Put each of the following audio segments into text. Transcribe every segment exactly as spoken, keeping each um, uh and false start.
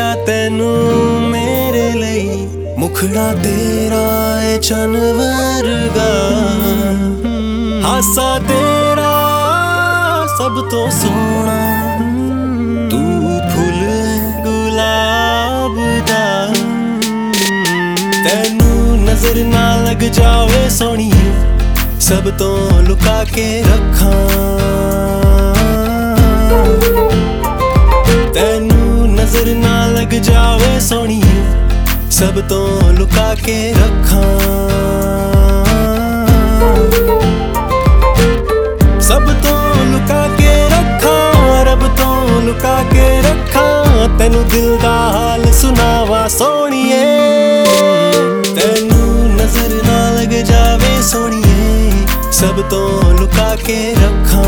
रखिया तेनू मेरे लई, मुखड़ा तेरा है चन वर्गा, हासा तेरा सब तो सोना, तू फुल गुलाब दा। तेनू नजर ना लग जावे सोहणिए, सब तो लुका के रखा। तेनू नजर ना लग जावे सोहणिए, सब तो लुका के रखा। सब तो लुका के रखा, रब तो लुका के रखा। तेनू दिल दा हाल सुनावा सोहणिए, तेनू नजर ना लग जावे सोहणिए, सब तो लुका के रखा।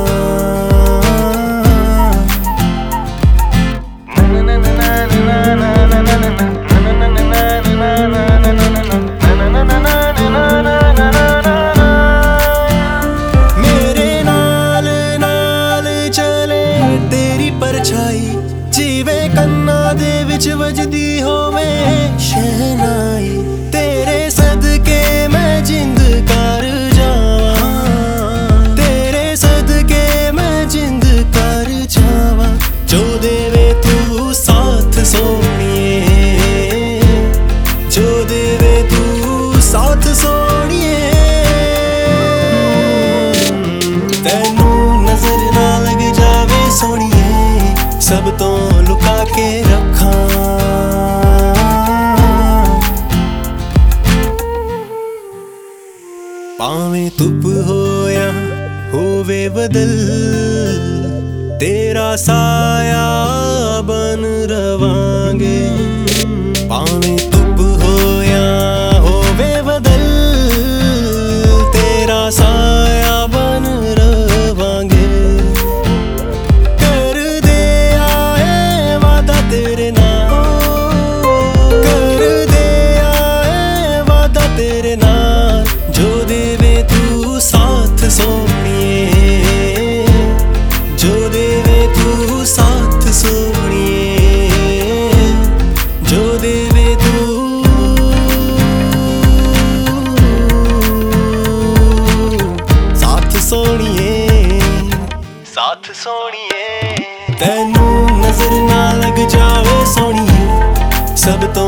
मेरे नाल नाल चले तेरी परछाई, जीवे कन्ना दे विच वजदी होवे शहनाई। तेरे सदके मैं जिंद कर जावा, तेरे सदके मैं जिंद कर जावा। जो देवे तू साथ सोहणिए, जो देवे तू साथ सोहणिए। तेनू नजर ना लग जावे सोहणिए, सब तो लुका के रखा। भावें धुप होया होवे बदल, तेरा साया बन रवांगे। भावें धुप होया होवे बदल, तेरा साया बन रवांगे। कर दे आए वादा तेरे नाल, कर दे आए वादा तेरे नाल। जो देवे तू साथ सोहणिए, जो देवे तू साथ सोहणिए, जो देवे तू साथ सोहणिए, साथ सोहणिए। तेनू नजर ना लग जावे सोहणिए, सब तो